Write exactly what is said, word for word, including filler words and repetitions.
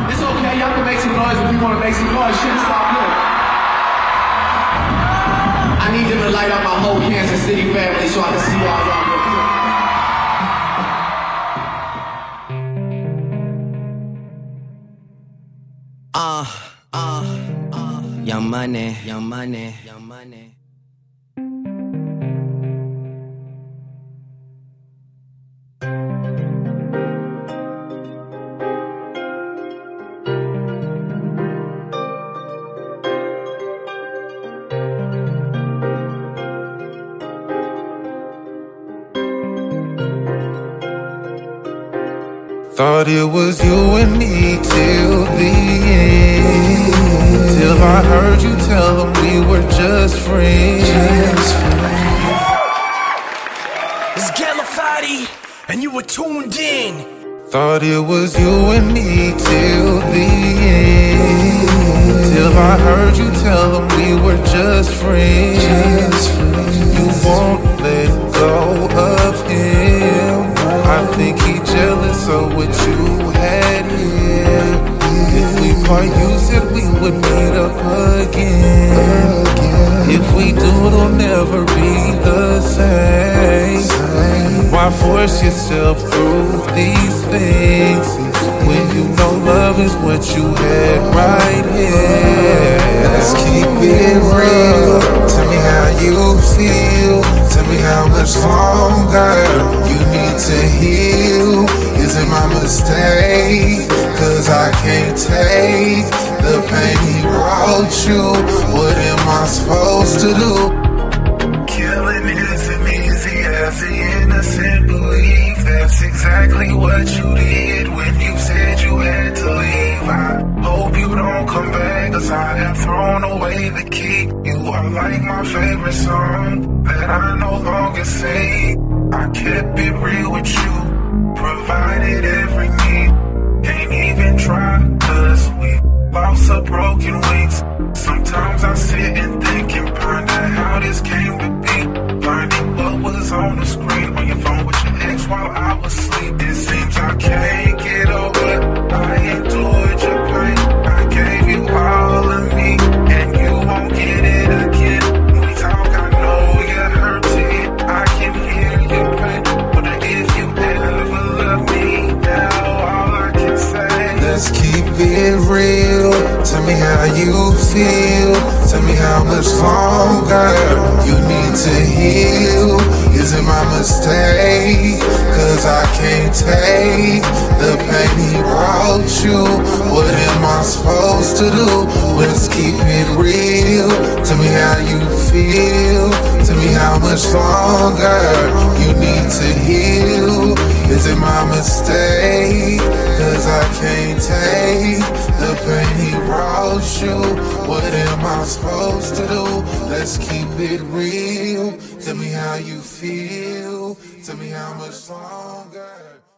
It's okay, y'all can make some noise if you want to make some noise. Shit, stop here. I need them to light up my whole Kansas City family so I can see all y'all real quick. Uh, uh, uh, Young Money, Young Money, Young Money. Thought it was you and me till the end, till I heard you tell them we were just friends. It's Galafati, and you were tuned in. Thought it was you and me till the end, till I heard you tell them we were just friends. You won't let go of him. I think he jealous of what you had here. If we part, you said we would meet up again. If we do, it'll never be the same. Why force yourself through these things when you know love is what you had right here? Let's keep it real. Tell me how you feel. Tell me how much longer you need to heal. Is it my mistake? Cause I can't take the pain he brought you. What am I supposed to do? Killing isn't easy as the innocent believe. That's exactly what you did when you said you had to leave. I hope you don't come back, cause I have thrown away the key. You are like my favorite song that I no longer sing. I kept it real with you, provided every need. Can't even try, cause we lost our broken wings. Sometimes I sit and think and ponder how this came to be. Learning what was on the screen on your phone with your ex while I was asleep. It seems I can't get over it. I endured your pain. I gave you all of me, and you won't get it again. When we talk, I know you're hurting. I can hear your pain. But if you ever love me now, all I can say, let's keep it real. Tell me how you feel. Tell me how much longer you need to heal. Is it my mistake? Cause I can't take the pain he brought you. What am I supposed to do? Let's keep it real. Tell me how you feel. Tell me how much longer you need to heal. Is it my mistake? Cause I can't take the pain he brought you. What am I supposed to do? Let's keep it real. Tell me how you feel. Tell me how much longer.